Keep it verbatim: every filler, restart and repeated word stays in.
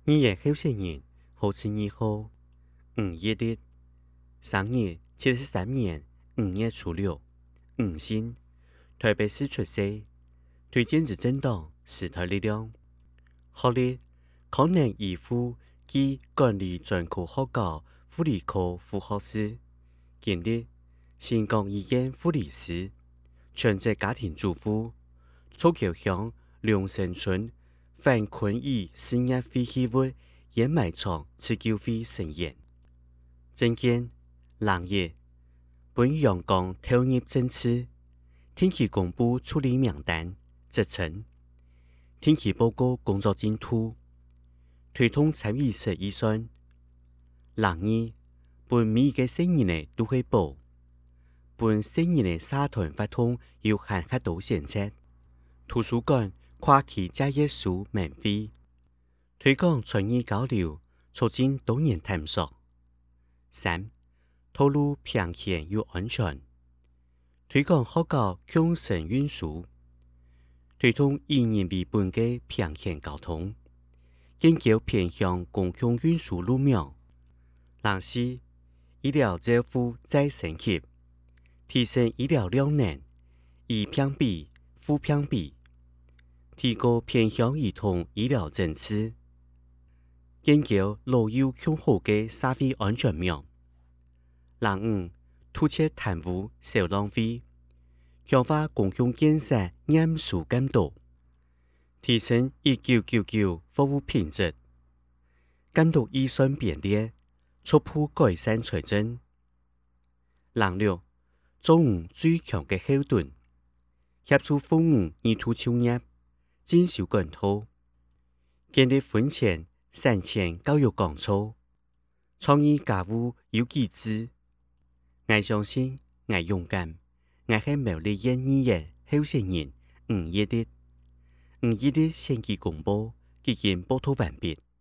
二月後四年，好似二號，五月日，生日七十三年五月初六，五星，台北市出世，推薦之政黨時代力量，學歷康寧醫護暨管理專科學校護理科副學士，經歷新港醫院護理師，全職家庭主婦，草橋鄉龍城村范坤義事業會議會燕麥廠持久會成員。政見藍葉本陽光投入政次，天氣公布處理名單責成，天氣報告工作進度，推動參與式預算。藍葉本每個成員的都會報，本成員的社團活動有限額度限制，圖書館跨期借閱書免費，推廣創意交流，促進多元探索。三、道路平險又安全，推廣學校共乘運輸，推動以人為本嘅平險交通，研究偏向公共運輸路苗。藍四、醫療照護再升級，提升醫療量能，以評比、負評比，提高偏向兒童醫療政策，研究老幼更好嘅社會安全網。藍五、突切貪污少浪費，強化公共建設嚴肅監督，提升一九九九服務品質，監督預算編列，逐步改善財政。藍六、做五最強嘅後盾，協助父母兒童就業，進修管道，建立婚前、產前教育講座，創意家務有機制。我相信，我勇敢，我係苗栗縣議員候選人吳業的，吳業的選舉公報已經報道完畢。